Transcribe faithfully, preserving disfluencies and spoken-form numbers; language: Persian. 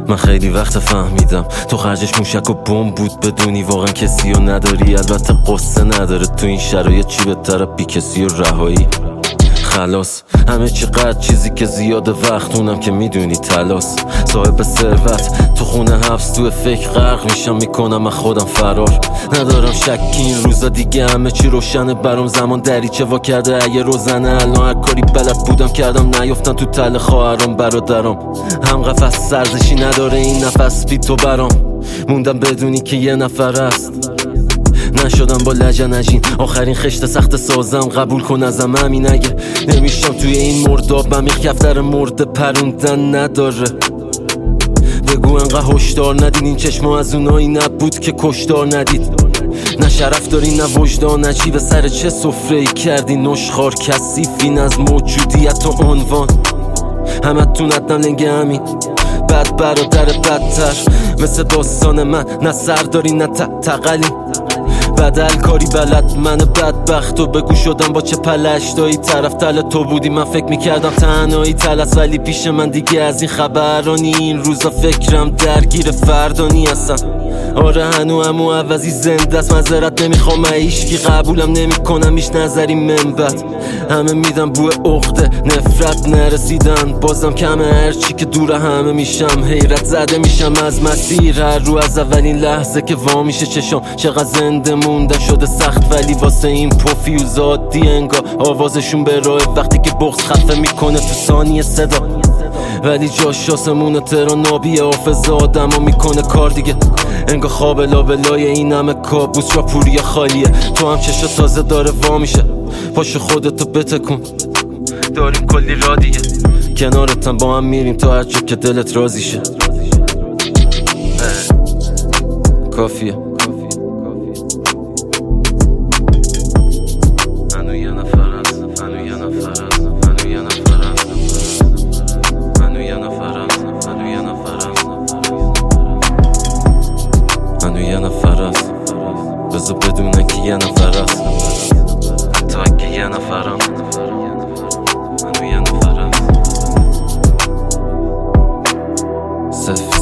من خیلی وقت فهمیدم تو خرجش موشک و بمب بود، بدونی واقعا کسی رو نداری. البته قصه نداره تو این شرایط چی بهتره بی کسی و رهایی. خلاص همه چقدر چیزی که زیاده وقت، اونم که میدونی تلاس. صاحب ثروت تو خونه حبس، تو فکر غرق میشم، میکنم من خودم فرار. ندارم شک این روزا دیگه همه چی روشنه برام. زمان دریچه وا کرده اگه روزنه، الان هر کاری بلد بودم کردم نیافتن تو تله خواهرام برادرام. هم قفس سرزشی نداره این نفس بی تو برام. موندم بدونی که یه نفر است، نشدم با لجنجین آخرین خشت سخت سازم. قبول کن ازم همین اگه نمیشم توی این مرداب. عمیق کفتر مرده پروندن نداره. بگو انقدر هشدار ندید، این چشما از اونایی نبود که کشدار ندید. نه شرف داری نه وجدان، عجیب سر چه سفره‌ای کردی نشخار کثیفین از موجودیت و عنوان. همه تون ندم لنگه همین بد برادر بدتر، مثل داستان من نه سر داری نه تقلی. بدل کاری بلد من بدبخت و بگو شدم با چه پلشتایی. طرف تل تو بودی من فکر میکردم تنهایی تلس، ولی پیش من دیگه از این خبرانی. این روزا فکرم درگیر فردانی هستم. آره هنو همو عوضی زنده است. مذارت نمیخوام هیچکی قبولم نمیکنم هیچ نظری منبت. همه میدم بوی عقده نفرت نرسیدن، بازم کمه هرچی که دور همه میشم. حیرت زده میشم از مسیر هر رو، از اولین لحظه که وا میشه چشم. چقدر زنده مونده شده سخت، ولی واسه این پوفیوز عادی انگار آوازشون به راه. وقتی که بغض خفه میکنه تو ثانیه صدا، ولی جاش آسمون تهران نابیه. حافظ آدم ها میکنه کار دیگه، انگار خواب لابلای این همه کابوس را پوری خالیه. تو هم چشا تازه داره وا میشه، پاشو خودتو بتکن، داریم کلی را دیگه. کنارتم با هم میریم تا هر جا که دلت راضی شه. کافیه. منو یه نفر هستم، منو یه نفر هستم، منو یه نفر هستم، منو یه نفر هستم، منو یه نفر هستم، منو یه نفر هستم. بذار بدونه که یه نفر هستم، حتی اگه یه نفرم. منو یه نفر هستم.